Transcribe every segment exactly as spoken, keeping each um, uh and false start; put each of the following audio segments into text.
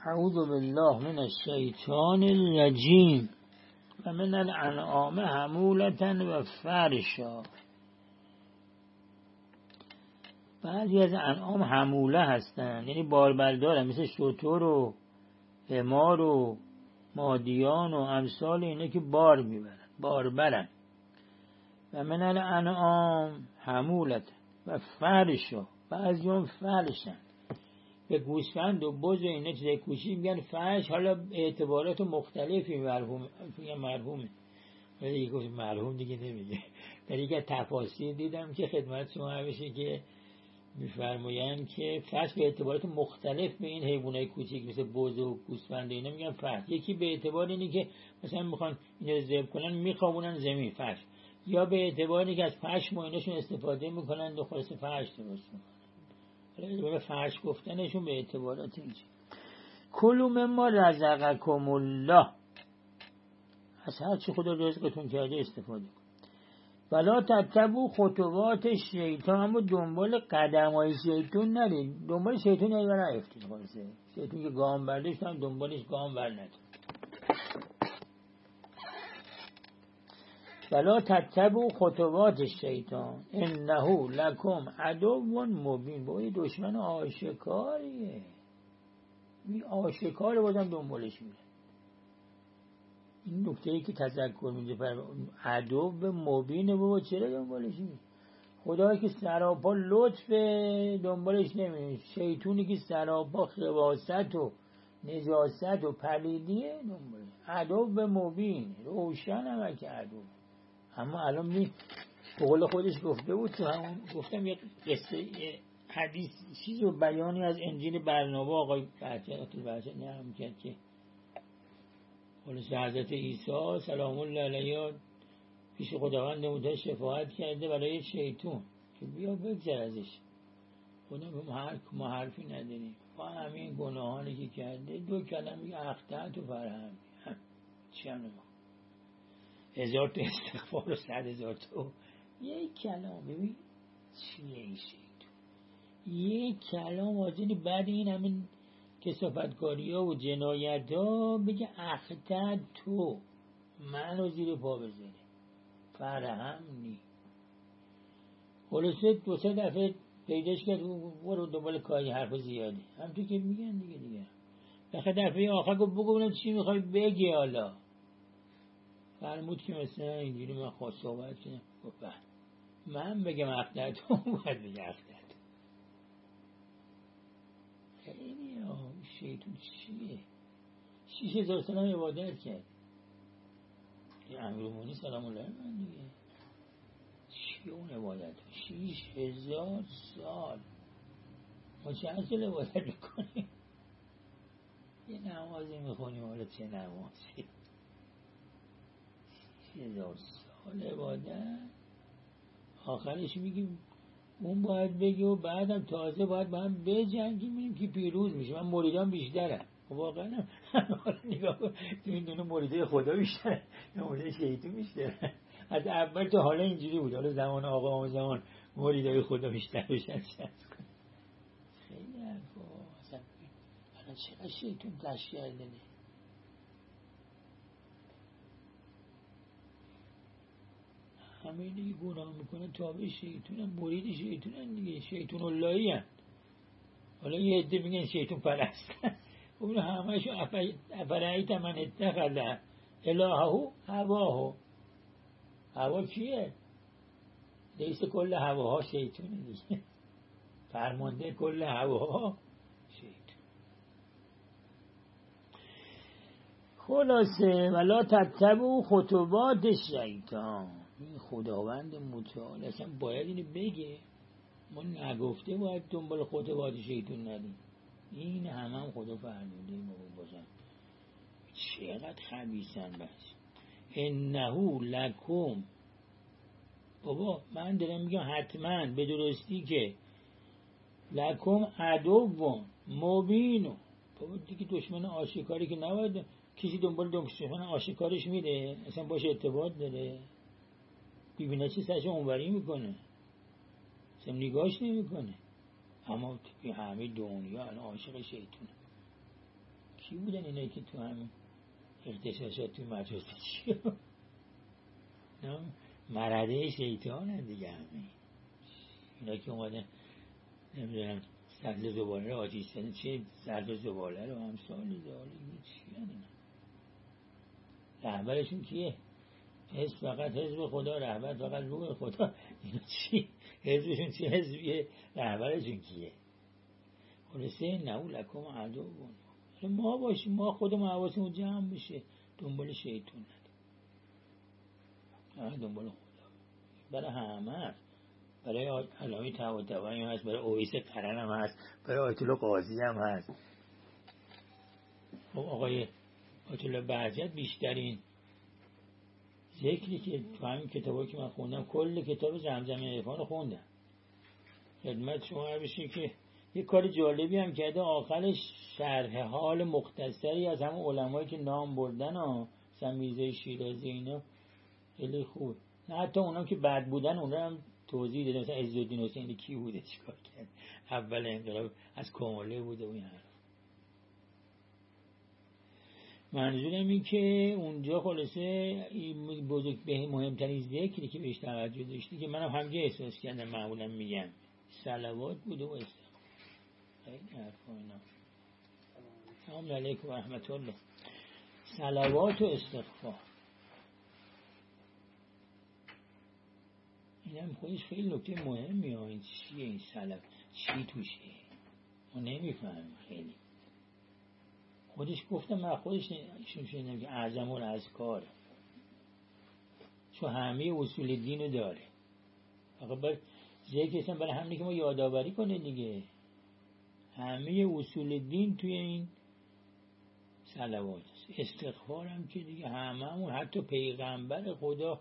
اعوذ بالله من الشیطان الرجیم و من الانعام حمولة و فرشا. بعضی از انعام حموله هستن، یعنی باربردار، مثل شتر و حمار و مادیان و امثال اینا که بار میبرن، باربرن. و من الانعام حمولة و فرشا، بعضی هم فرشن. به گوسفند و بز و اینا چیزای کوچیک میگن فرش. حالا اعتبارات مختلفی مرحوم یا مرحومه، ولی گفت مرحوم دیگه نمیگه. در یک تفاسیر دیدم که خدمت شما بشه که میفرمایند که فرش به اعتبارات مختلف به این حیوانات کوچیک مثل بز و گوسفند اینا میگن فرش. یکی به اعتبار اینه که مثلا میخوان اینا رو ذبح کنن میخوابونن زمین، فرش. یا به اعتبار اینه که از پشم و ایناشون استفاده میکنن و خلاص فرش درست میکنن. حالا فرش گفتنشون به اعتبارات اینجا. کلوا مما رزقکم الله، از هر چی خدا رزقتون کرده استفاده کن. ولا تتبعوا خطوات شیطان، اما دنبال قدم‌های شیطان نرید. دنبال شیطان نرید. خلاصه شیطان که گام برداشت هم دنبالش گام بر ندید. ولا تتبعوا خطوات شیطان انه لکم عدو مبین. با یه دشمن آشکاریه، این آشکاره، بازم دنبالش میره. این نکته ای که تذکر میده پر عدو مبینه، بابا چرا دنبالش میره؟ خدایی که سراپا لطف دنبالش نمیره، شیطونی که سراپا خباثت و نجاست و پلیدیه دنبالش. عدو مبین، روشن هم که عدو. اما الان می به قول خودش گفته بود تو همون گفتم یک قصه حدیث چیز و بیانی از انجیل برنابا آقای بحجت البحجت نرم کرد که خلاص حضرت عیسی سلام الله علیه پیش خداوند نموده شفاعت کرده برای شیطون که بیا بگذر ازش. خدا به ما حرفی نداریم با همین گناهانی که کرده. دو کلمه اخطأت و فرهم چی هم نمید هزار تا استغفار و صد هزار تا یک کلام. ببین چیه این شیطون؟ یک کلام آزینی بعد این همین کثافتکاری ها و جنایت ها بگه اخطأت تو، منو زیر پا بزنه، فرهمنی. خلاصه دو سه دفعه پیداش کرد برو دنبال کاری حرف زیادی هم تو که میگن دیگه دیگه بخه دفعه آخر گفت بگو ببینم چی میخوای بگی. حالا فرمود که مثلا اینجوری من خواست صحبت کنم. گفت من بگم اخطأت تو باید بگه اخطأت. خیلی ها شیطون چیه؟ شیش هزار سال هم عبادت کرد یه امیرالمومنین سلام الله علیه من دیگه. چی اون عبادت؟ شیش هزار سال ما چند سال عبادت میکنیم؟ یه نمازی میخونیم، حالا چه نمازی؟ هزار سال عبادت. آخرش میگیم اون باید بگه و بعدم تازه باید با هم بجنگیم میگیم که پیروز میشه. من مریدان بیشترم واقعا. حالا نگاه کن تو این دونه مریده خدا بیشتره یا مریده شیطان بیشتره؟ از اول تا حالا اینجوری بود، حالا زمان آقا هم زمان مریدای خدا بیشتر بشن. خیلی حرفا اصلا الان چقدر شیطان گشت کرده. همه دیگه گناه میکنه تابع شیطون هم، مرید شیطون هم دیگه، شیطون اللهی هم. حالا یه عده میگن شیطون پرست. اون همه شو افرایت من اتخذ الهه هواه. هوا کیه؟ لیس کل هواها شیطونه دیگه، فرمانده کل هواها شیطون. خلاصه ولا تتبعوا خطوات شیطان. این خداوند متعال اصلا باید اینو بگه، ما نگفته باید دنبال خطوات شیطان ندیم. این همه هم خدا فرموده ما باشن. چقدر خبیثن بس. انه لکم، بابا من دارم میگم حتما به درستی که لکم عدو مبین. بابا دیگه دشمن آشکاری که نباید کسی دنبال دشمن آشکارش میره، اصلا باشه ارتباط داره، ببینه چی سرش اونوری میکنه، اصلا نگاهش نمیکنه. اما توی همه دنیا الان عاشق شیطونه. کی بودن اینایی که تو همین اغتشاشات توی مدرسه چی مرده شیطان دیگه همین اینا که اومدن نمیدونم سطل زباله رو آتیش زدن چه سطل زباله رو هم سالی داره چی هن اینا رهبرشون کیه؟ حزب فقط حزب خدا، رهبر فقط روح خدا. اینا چی؟ حزبشون چی حزبیه؟ رهبرشون کیه؟ خلاصه نهو لکم عدو بون ما باشیم، ما خودمون حواسمون جمع بشه، دنبال شیطون نده، دنبال خدا. برای همه هست، برای علامه طباطبایی هم هست، برای اویس قرن هم هست، برای آیت الله قاضی هم هست. خب آقای آیت الله بهجت بیشترین ذکری که تو همین کتابی که من خوندم، کل کتاب زمزمه عرفان رو خوندم، خدمت شما بشه که یه کار جالبی هم کرده، آخرش شرح حال مختصری از همون علمایی که نام بردن ها، سمیزه شیرازی اینا، خیلی خوب. نه حتی اونا که بد بودن اونا هم توضیح داده، مثلا عزالدین حسینی کی بوده، چیکار کرد، اول انقلاب از کماله بوده و این حرف. منظورم این که اونجا خلاصه بزرگ به مهمترین ذکری که بهش توجه داشتی که منم همجا احساس کردم، معمولا میگم صلوات بوده و استغفار. خیلی حرفا اینا. سلام علیکم و رحمت الله. صلوات و استغفار این هم خودش خیلی نکته مهمی ها. این چیه این صلوات، چی توشه ما نمیفهم خیلی. خودش گفتم من خودش ایشون شنیدم که اعظم الاذکار، چون همه اصول دین رو داره، فقط باید ذکرشم برای همینه که ما یادآوری کنه دیگه. همه اصول دین توی این صلوات است. استغفار هم که دیگه هممون، حتی پیغمبر خدا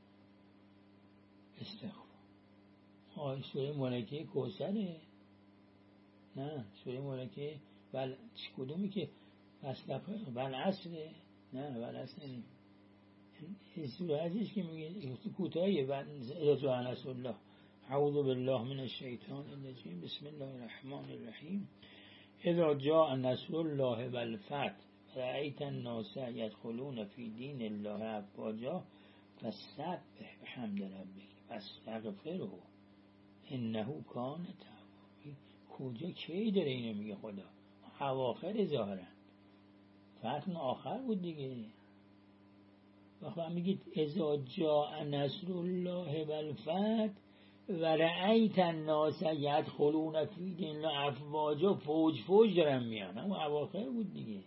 استغفار. آه سوره ملکه کوثره، نه سوره ملکه بل چی کدومی که استغفار بل عصره، نه بل عصره این سوره ازش که میگه کوتاهیه، اذا جاء نصر الله اعوذ بالله من الشیطان الرجیم بسم الله الرحمن الرحیم اذا جاء نصر الله والفتح رأیت الناس يدخلون في دین الله افواجا فسبح بحمد ربک واستغفره انه کان توابا. کجا کی داره اینو میگه خدا؟ اواخر ظاهرا فتح آخر بود دیگه. وقتی میگید اذا جاء نصر الله والفتح و رأیت الناس یدخلون فی دین الله افواجا، فوج فوج دارن میان، اما اواخر بود دیگه.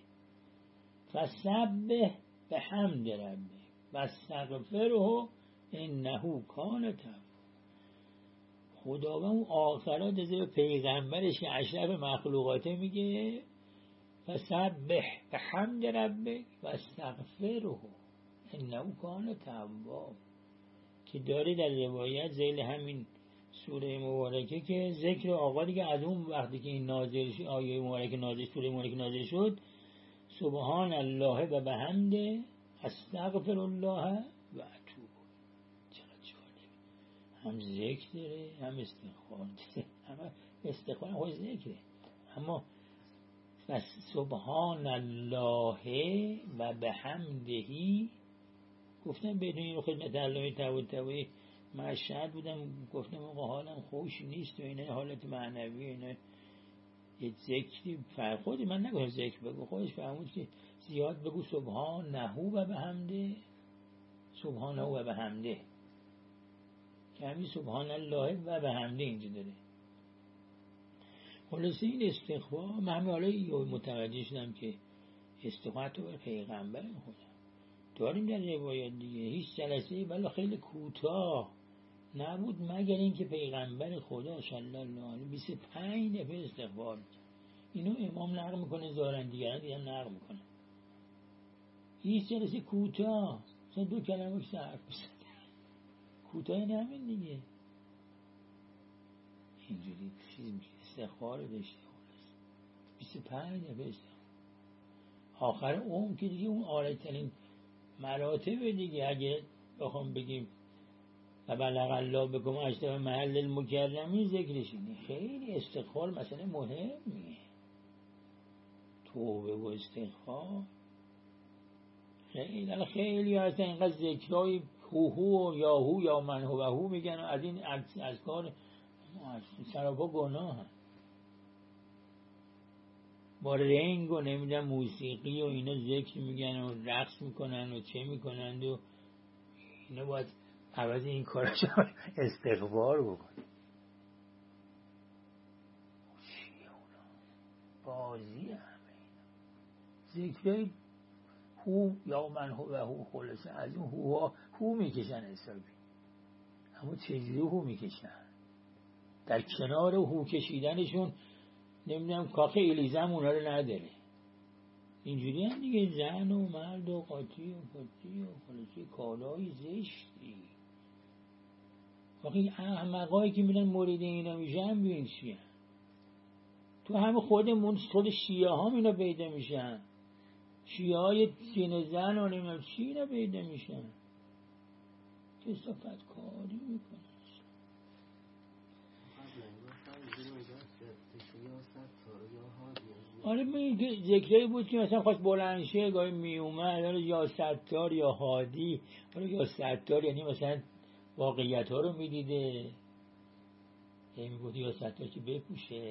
فسبح بحمد ربک واستغفره انه کان توابا. خداوند آخرات از پیغمبرش که اشرف مخلوقاته میگه فسبح بحمد ربک واستغفره انه کان توابا، که داره در روایت ذیل همین سوره مبارکه که ذکر آقا دیگه از اون وقتی که این نازل شد، آیه مبارکه نازل، سوره مبارکه نازل شد، سبحان الله و بحمده استغفر الله و اتوب. چقدر جالب، هم ذکر داره هم استغفار داره، هم استغفار هم ذکره. اما سبحان الله و بحمدهی گفتم بدون این خدمت علامه طباطبایی مشهد بودم، گفتم آقا حالم خوش نیست و اینه، حالت معنوی اینه، یه ذکری فرخودی من نگویم ذکر بگو، خودش فرمود که زیاد بگو سبحان نهو و بحمده، سبحان نهو و بحمده، که همین سبحان الله و بحمده اینجا داره. خلاصه این استغفار من همه حالا متوجه شدم که استغفار تو بر پیغمبر خدا داریم در روایت دیگه. هیچ جلسه بلا خیلی کوتاه نبود مگر این که پیغمبر خدا صلی الله علیه و بیست و پنج دفعه استغفار کرد. اینو امام نقل میکنه، زارن دیگران دیگه نقل میکنه. هیچ جلسه کوتاه مثلا دو کلمه که حرف بزنه، کوتاه همین دیگه. اینجوری چیز میشه استغفار داشته خلاص بیست و پنج دفعه استغفار. آخر اون که دیگه اون عالی‌ترین مراتب دیگه، اگه بخوام بگیم و بلغ الله بکم اشرف محل المکرمین ذکرش اینه. خیلی استغفار مثلا مهمیه، توبه و استغفار. خیلی خیلی هستن اینقدر ذکرهای هو و یاهو یا من هو و هو میگن و از این از کار سراپا گناه هم. با رنگ و نمیدونم موسیقی و اینا ذکر میگن و رقص میکنن و چه میکنند و اینا باید عوض این کارش استغفار بکن. چیه اونا؟ بازی همه اینا ذکرهای هو یا من هو و هو خلاصه از اون هو هو میکشن حسابی. اما چجوری هو میکشن؟ در کنار هو کشیدنشون نمیدونم کاخ الیزم اونا رو نداره. اینجوری هم دیگه زن و مرد و قاطی و قاطی و خلاصه کالای زشتی. واقعی احمقایی که میرن مورد اینا میشن ببین چیه. تو همه خودمون خود شیعه ها اینا پیدا میشن. شیعه های سینه زن و نمیدونم چی اینا پیدا میشن. کسافت کاری میکنن. آره می ذکری بود که مثلا خواست بلندشه گاهی می اومد یا ستار یا هادی. یا ستار یعنی مثلا واقعیت ها رو میدیده یعنی میگفت یا ستار که بپوشه.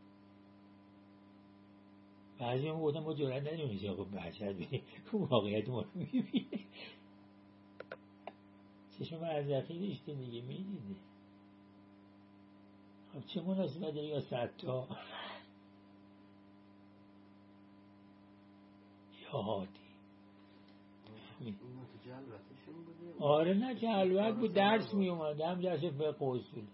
بعضی هم گفتم با جرأت نداریم که خب بحشت بینه واقعیت ما رو میبینه. چشم ارزخی داشته دیگه میدیده. خب چه مناسبت داره یا ستار یا هادی. آره نه جلوت بود درس می اومدم درس فقه اصولش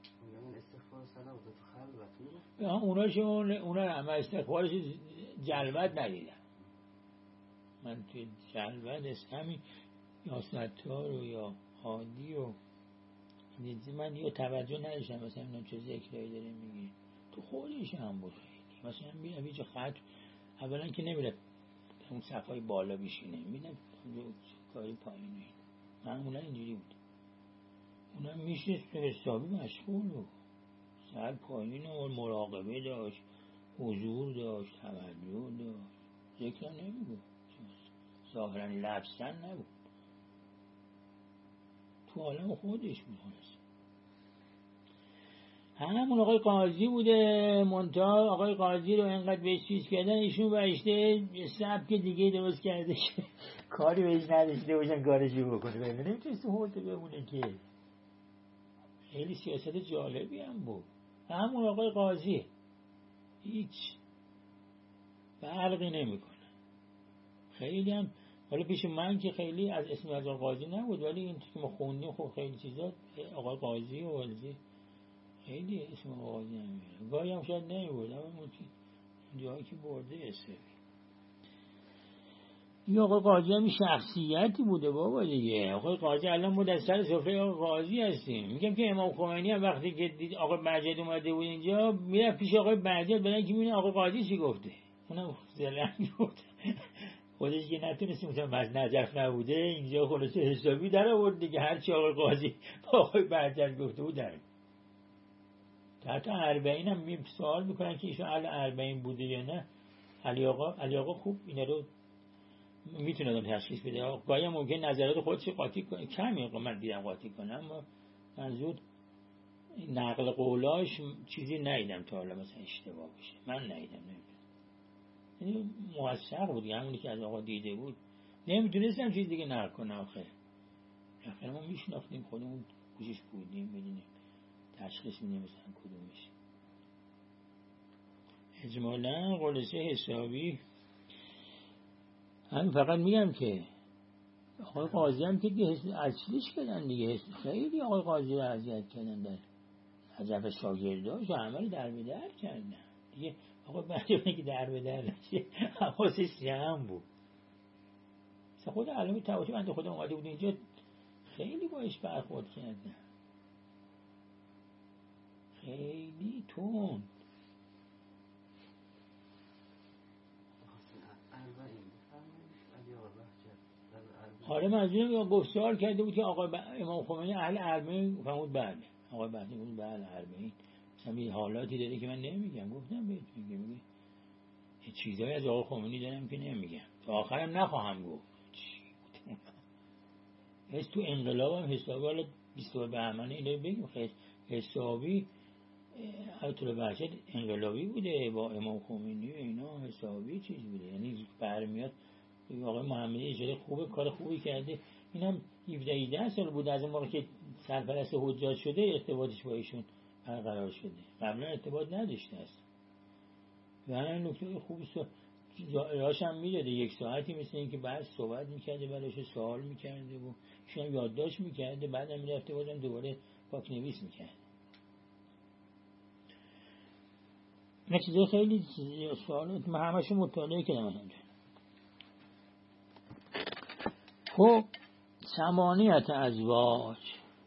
اوناش اونا هم استغفارش جلوت ندیدم من توی جلوت است همین یا ستار و یا هادی و من یا توجه نداشتم مثلا اینا چه ذکرهایی داره میگه تو خودش هم بود خیلی مثلا میرم اینجا خط اولا که نمیره اون صفحه بالا بشینه میدم کاری پایینه معمولا اینجوری بود اونم میشه حسابی مشغول بود سر پایین و مراقبه داشت حضور داشت توجه داشت ذکر نمیگو ظاهرا لبسن نبود تو عالم خودش بود همون آقای قاضی بوده منتها آقای قاضی رو اینقدر بهش چیز کردن ایشون بهشته سبک دیگه درست کرده که کاری بهش نداشته باشن کارشو بکنه ببینه نمیتونست حوطه بمونه که خیلی سیاست جالبی هم بود همون آقای قاضی هیچ فرقی نمیکنه خیلی هم حالا پیش من که خیلی از اسم از آقای قاضی نبود ولی این که ما خوندیم خب خیلی چیزا آقای قاضی و والزی خیلی اسم قاضی نمیره گاهی هم شاید نمیبود اما جایی که برده اسمی این آقای قاضی هم شخصیتی بوده بابا دیگه آقای قاضی الان ما در سر سفره آقای قاضی هستیم میگم که امام خمینی هم وقتی که دید آقای بهجت اومده بود اینجا میرفت پیش آقای بهجت بلند که میبینه آقای قاضی چی گفته اونم زلنگ بود خودش که نتونستیم مثلا از نجف نبوده اینجا خلاصه حسابی در آورد دیگه هرچی آقای قاضی آقای بهجت گفته بود در حتی اربعین هم می سوال میکنن که ایشون اهل اربعین بوده یا نه علی آقا علی آقا خوب اینا رو میتونه آدم تشخیص بده گاهی ممکن نظرات خودش قاطی کنه کمی من دیدم قاطی کنه اما منظور نقل قولاش چیزی ندیدم تا حالا مثلا اشتباه بشه من ندیدم نمیدونم یعنی موثق بود همونی که از آقا دیده بود نمیتونستم چیز دیگه نقل کنه آخه آخه ما میشناختیم خودمون گوشش بودیم بدونیم تشخیص میدیم مثلا کدومش اجمالا خلاصه حسابی هم فقط میگم که آقای قاضی هم که اصلیش کردن دیگه خیلی آقای قاضی رو اذیت کردن در نجف شاگرداش و عمل در به در کردن دیگه آقای بهجت که در به در نشه حواسش جمع بود خود علامه طباطبایی بنده خدا اومده بود اینجا خیلی باش برخورد کردن خیلی تون آره منظورم یا گفتار کرده بود که آقای ب... امام خمینی اهل اربعین فرمود بله آقای بهجت بود بله اربعین مثلا یه حالاتی داره که من نمیگم گفتم بهت میگم میگه چیزایی از آقا خمینی دارم که نمیگم، تا آخرم نخواهم گفت. هست تو انقلاب هم حسابی، حالا بیست و بهمن اینو بگیم حسابی آیت الله بهجت انقلابی بوده با امام خمینی و اینا، حسابی چیز بوده. یعنی برمیاد آقای محمدی اجاره خوبه، کار خوبی کرده. اینم هفده هجده سال بود از اون موقع که سرپرست حجاج شده ارتباطش با ایشون برقرار شده، قبلا ارتباط نداشته است. و همین نکته خوبی راش هم میداده، یک ساعتی مثل این که بعد صحبت میکرده براش سوال میکرده و ایشون یادداشت میکرده، بعد هم میرفته بازم دوباره پاک نویس میکرده. نه چیزه خیلی چیزی سوالات من همشون مطالعه کردم همجا. خب ثمانیت ازواج،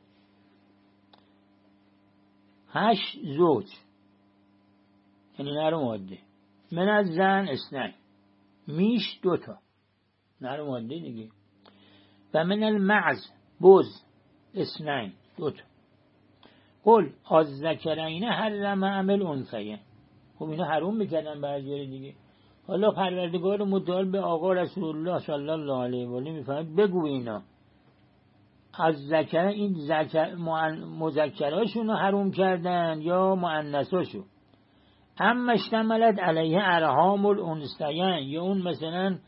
هشت زوج، یعنی نر و ماده. من از زن اثنین، میش دوتا نر و ماده دیگه. و من المعز بز اثنین دوتا. قل از ذکرین حرم عمل انثیین. خب اینا حروم میکردن بعضی دیگه. حالا پروردگار متعال به آقا رسول الله صلی الله علیه و آله میفرماید بگو اینا از ذکر، این ذکر مذکراشون رو حروم کردن یا مؤنثاشو. اما اشتملت علیه ارحام الانثیین، یا اون مثلا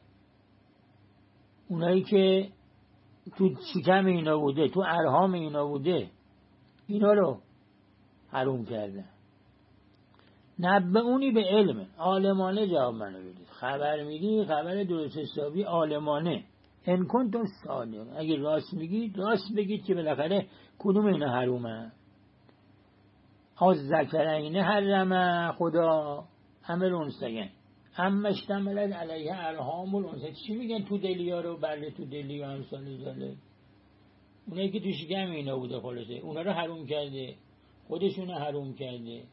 اونایی که تو شکم اینا بوده، تو ارحام اینا بوده، اینا رو حروم کردن. نبئونی به علم، عالمانه جواب منو بدید. خبر میدی خبر درست حسابی عالمانه. ان کنتم صادقین، اگه راست میگید راست بگید که بالاخره کدوم اینا حرومه. از ذکرین حرم خدا عمل انثیین اما اشتملت علیه ارحام الانثیین. چی میگن تو دلیا رو؟ بله تو دلیا هم سال زاله اونایی که تو شکم اینا بوده، خلاصه اونا رو حروم کرده، خودشون رو حروم کرده.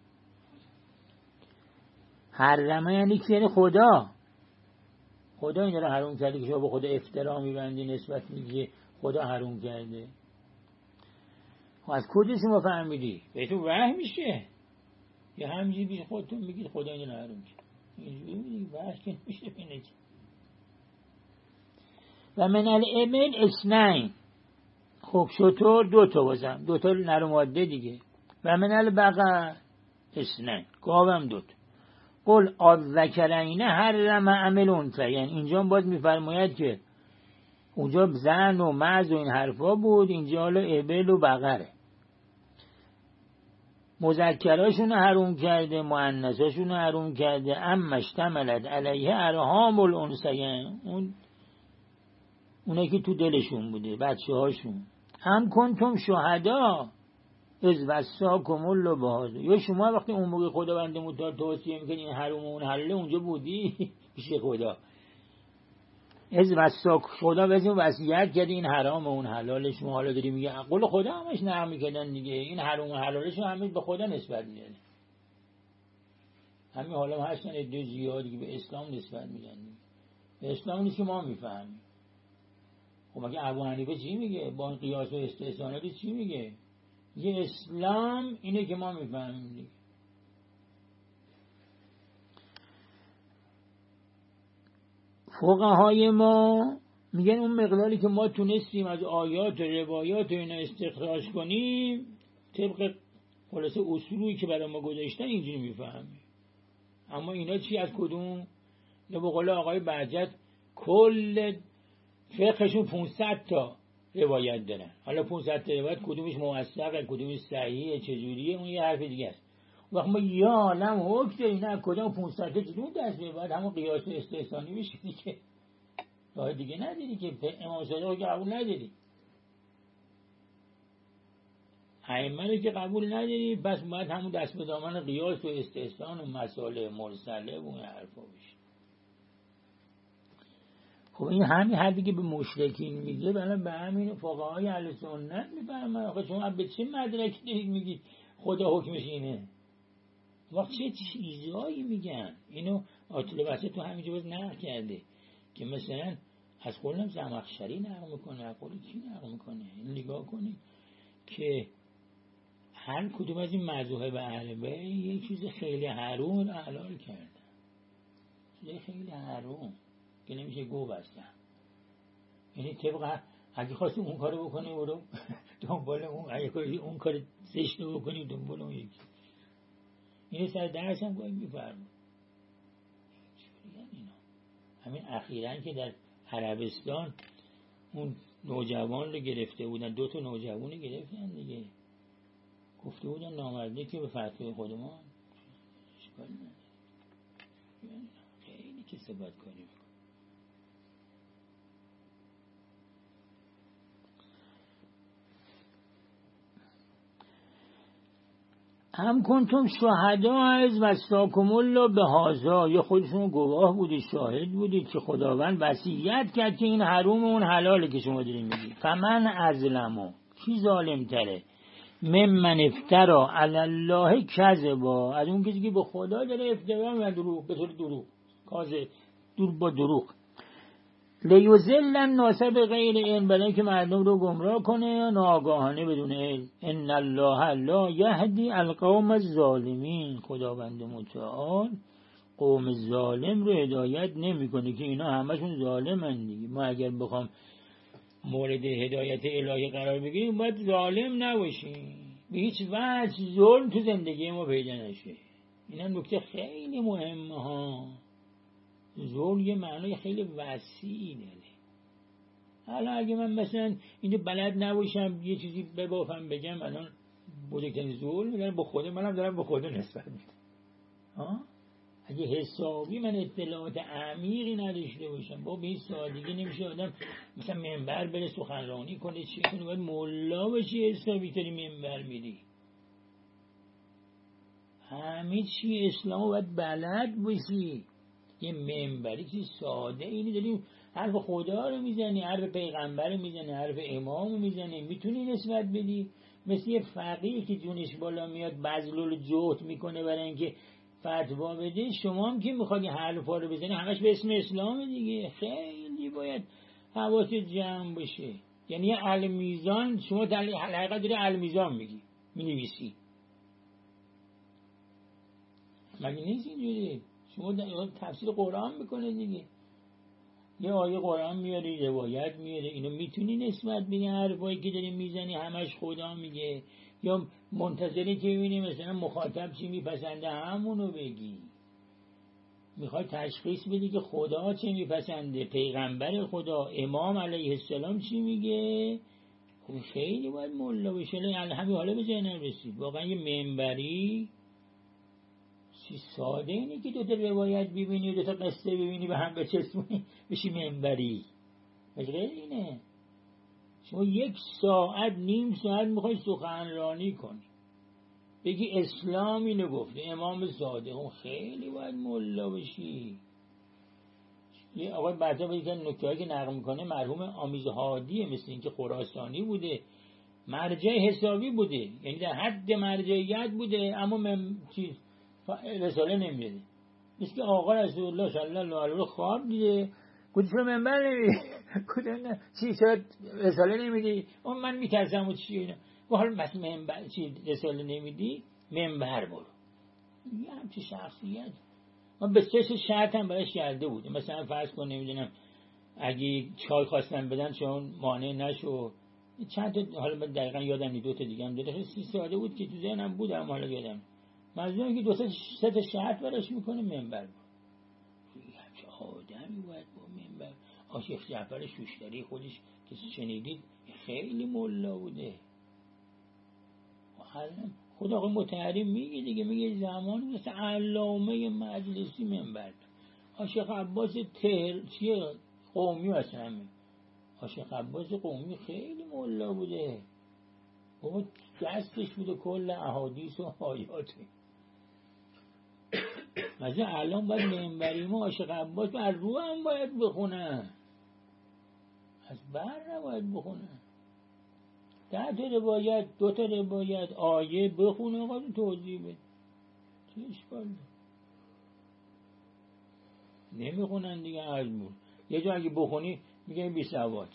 حرمه یعنی که یعنی خدا خدا این رو حروم کرده، که شما به خدا افترا میبندی، نسبت میگی خدا حروم کرده. از کجا شما فهمیدی؟ بهتون وحی میشه یا همینجوری بیش خودتون میگید خدا این رو حروم کرده؟ اینجوری میگید وحی که میشه بینه. و من الابل اثنین، خب شطور دوتا بازم، دوتا نر و ماده دیگه. و من البقر اثنین، گاوم دوتا. قل الذکرین حرم عمل انثیین. یعنی اینجا باز میفرماید که اونجا زن و معز و این حرفا بود، اینجا حالا ابل و بقره. مذکراشون حروم کرده، مؤنثاشون حروم کرده. اما اشتملت علیه ارحام الانثیین، اون اونایی که تو دلشون بوده، بچه هاشون. هم کنتم شهدا از وصاکم الله بهذا، یا شما وقتی اون موقع خداوند متعال توصیه میکنه این حروم و اون حلاله، اونجا بودی پیش خدا. از وصاک خدا بزنیم وصیت کرده این حرام و اون حلاله، شما حالا داری میگه قول خدا همش نقل میکردن دیگه، این حروم و حلاله شما همه به خدا نسبت میدن. همین حالا هستن عده زیادی که به اسلام نسبت میدن. به اسلام نیست که ما میفهمیم. خب مگه ابو حنیفه چی میگه؟ با قیاس و استحسانات چی میگه؟ یه اسلام اینه که ما میفهمیم دیگه. فقهای ما میگن اون مقداری که ما تونستیم از آیات و روایات و اینا استخراج کنیم طبق خلاصه اصولی که برای ما گذاشتن اینجوری میفهمیم. اما اینا چی از کدوم؟ یا به قول آقای بهجت کل فقهشون پانصد تا روایت دارن. حالا پانصد تا روایت کدومش موثقه، کدومش صحیحه، چجوریه، اون یه حرف دیگه است. وقت ما یا عالم حکم داریم، نه کدوم پانصد تا چجوری دست میاد، همون قیاس استحسانی میشه دیگه. راه دیگه نداری که امام صادق که قبول نداری، ائمه رو که قبول نداری، بس باید همون دست به دامن قیاس و استحسان و مسائل مرسله و اون حرفا بشه. خب این همین حرفی که به مشرکین میگه بله به همین فقهای اهل سنت میفهمن. آخه شما به چه مدرکی دارید میگید خدا حکمش اینه؟ وقت چه چیزایی میگن؟ اینو آیت الله بهجت تو همینجا باز نقل کرده که مثلا از قولم زمخشری نقل میکنه، از قول کی نقل میکنه؟ این نگاه کنید که هر کدوم از این مذاهب اهل بیت یه چیز خیلی حروم رو حلال کردن. چیزای خیلی حروم که نمیشه گو بستن. یعنی طبق اگه خواستی اون کارو بکنی برو دنبال اون، اگه کاری اون کار زشت رو بکنی دنبال اون یکی. اینو سر درس هم گاهی میفرمون. اینا همین اخیراً که در عربستان اون نوجوان رو گرفته بودن، دو تا نوجوان رو گرفتن دیگه، گفته بودن نامرده که به فتوای خودمان اشکال نداره. خیلی کسبت کاری میکنه. هم کنتم شهدا از وصاکم الله به هذا، یا خودشون گواه بودید، شاهد بودید که خداوند وصیت کرد که این حروم اون حلاله که شما دارین میگید. فمن ازلمو، کی ظالم تره، ممن افترا علی الله کذبا، از اون کسی که به خدا داره افترا و دروغ، به طور دروغ کاذب، دور با دروغ، لیضل الناس بغیر علم، برای اینکه مردم رو گمراه کنه یا ناآگاهانه بدون علم. ان الله لا یهدی القوم الظالمین، خداوند متعال قوم ظالم رو هدایت نمیکنه که اینا همشون ظالمن دیگه. ما اگر بخوام مورد هدایت الهی قرار بگیریم باید ظالم نباشیم، به هیچ وجه ظلم تو زندگی ما پیدا نشه. اینا نکته خیلی مهمه ها. ظلم یه معنای خیلی وسیعی داره. حالا اگه من مثلا اینو بلد نباشم یه چیزی ببافم بگم الان بزرگترین ظلم دارم با خودم، منم دارم با خودم نسبت میدم. ها اگه حسابی من اطلاعات عمیقی نداشته باشم، با به این سادگی نمیشه آدم مثلا منبر بره سخنرانی کنه، چی کنه، باید ملا باشی حسابی تری منبر میری. همه چی اسلام باید بلد باشی. یه منبری چیز ساده اینی داریم، حرف خدا رو میزنی، حرف پیغمبر رو میزنی، حرف امام رو میزنی، میتونی نسبت بدی. مثل یه فقیه که جونش بالا میاد بذل جهد میکنه برای اینکه فتوا بده، شما هم که میخواد این حرفا رو بزنی همش به اسم اسلام دیگه. خیلی باید حواست جمع باشه. یعنی یه المیزان، شما در حقیقت داری المیزان میگی، مینویسی، مگه نیست اینجوری؟ شما تفسیر قرآن میکنه دیگه، یه آیه قرآن میاری، روایت میاره، اینو میتونی نسبت بدی. حرفایی که داری میزنی همش خدا میگه، یا منتظری که ببینی مثلا مخاطب چی میپسنده همونو بگی. میخوای تشخیص بدی که خدا چی میپسنده، پیغمبر خدا امام علیه السلام چی میگه. خب خیلی باید ملا بشه. همین حالا به ذهنم رسید واقعا یه منبری چی ساده اینه که دو تا روایت ببینی و دو تا قصه ببینی و هم بچسبونی بشی منبری. مگه اینه؟ شما یک ساعت نیم ساعت میخوای سخنرانی کنی بگی اسلام اینو گفته امام صادق، اون خیلی باید ملا بشی. یه آقای بعدا باید که نکته‌ای که نقل میکنه مرحوم آمیز هادیه، مثل اینکه خراسانی بوده، مرجع حسابی بوده، یعنی در حد مرجعیت بوده اما من چیز رساله نمیده. مثل که آقا رسول الله صلی الله علیه و خواب دیده، گفت چرا منبر نمیدی؟ گفت نه چی چرا رساله نمیدی؟ اون من میترسم و چی اینا. و حالا بس منبر چی رساله نمیدی؟ منبر برو. یه همچه شخصیت من به سه شرط هم براش کرده بود. مثلا فرض کن نمیدونم اگه چای خواستن بدن چون مانع نشو، چند تا حالا من دقیقا یادم نی، دو تا دیگه هم داره خیلی ساده بود که تو ذهنم بود اما حالا یادم. منظورم که دو سه تا شرط براش میکنه منبر. همچه آدمی باید با منبر. آشیخ جعفر شوشتری خودش که شنیدید خیلی ملا بوده. خدا آقای متحریم میگه دیگه، میگه زمان مثل علامه مجلسی منبر. آشیخ عباس تهر چیه قومی هستن همه. آشیخ عباس قومی خیلی ملا بوده، بابا دستش بوده کل احادیث و آیات. مثلا الان باید منبری ما آشیخ عباس بر رو هم باید بخونن، از بر نباید بخونن. ده تا روایت دو تا روایت آیه بخونه آقا توضیح بده، چه اشکال داره؟ نمیخونن دیگه. علمون یه جا اگه بخونی میگه بی سواد.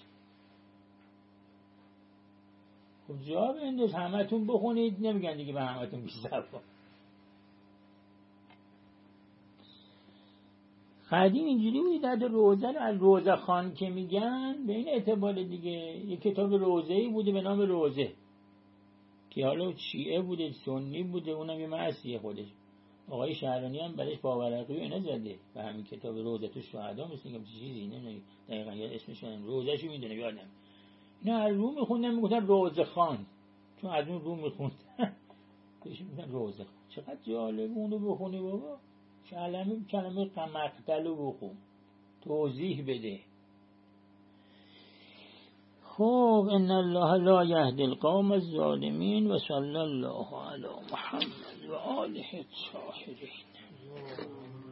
خب جا بنداز همتون بخونید، نمیگن دیگه به همتون بی سواد. قدیم اینجوری بود در روزه رو از روزه خان که میگن به این اعتبار دیگه یک کتاب روزه‌ای بوده به نام روزه که حالا شیعه بوده سنی بوده، اونم یه معصیه خودش. آقای شهرانی هم برایش باورقی و اینا زده و همین کتاب روزه تو شهدا مثل که چیزی نمیدونم دقیقاً یاد اسمش نمیدونم، روزه‌شو میدونه یادم. اینا از رو میخوندن میگفتن روزه خان، چون از اون رو میخوندن بهش میگن روزه خان. چقدر جالب اونو بخونی بابا، کلمه کلمه مقتلو بخون، توضیح بده. خب ان الله لا یهدی القوم الظالمین و صلی الله علی محمد و آله الطاهرین.